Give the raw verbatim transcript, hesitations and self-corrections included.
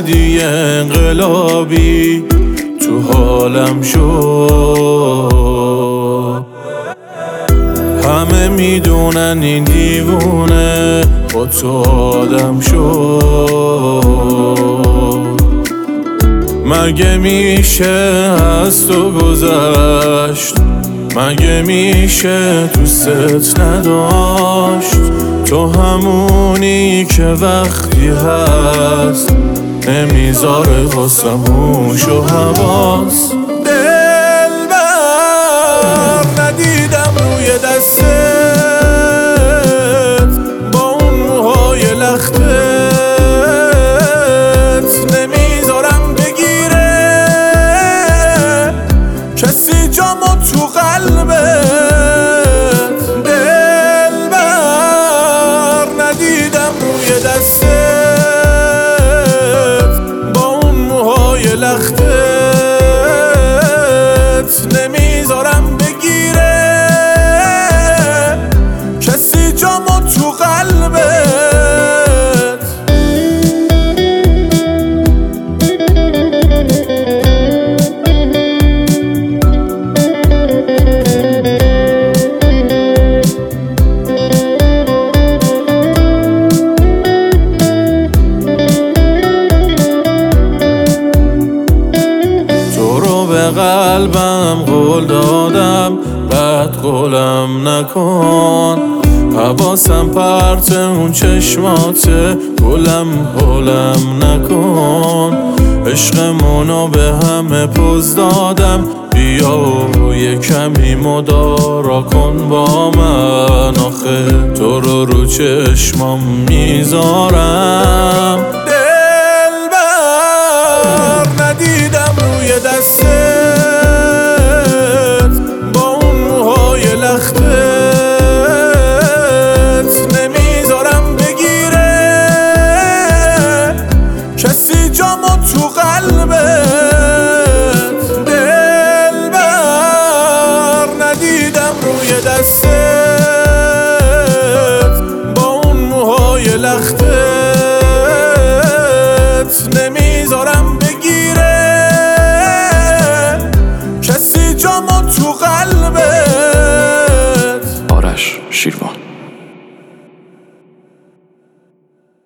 اومدی انقلابی تو حالم شد. همه میدونن این دیوونه با تو آدم شد. مگه میشه از تو گذشت؟ مگه میشه دوست نداشت؟ تو همونی که وقتی هست نمیذاره واسم هوش و حواس. دلبر ندیدم روی دستت با اون موهای لختت، نمیذارم بگیره کسی جامو تو قلبت. دلبر ندیدم روی دستت با اون موهای لختت، نمیذارم بگیره کسی جامو تو قلبت. به قلبم قول دادم بعد قولم نکن. حواسم پرت اون چشماته گلم هولم نکن. عشقمونو به همه پوز دادم بیا و یه کمی مدارا کن با من. آخه تو رو رو چشمام میذارم. دلبر ندیدم روی دستت با اون موهای لختت، نمیذارم بگیره کسی جامو تو قلبت. دلبر ندیدم روی دستت با اون موهای لختت،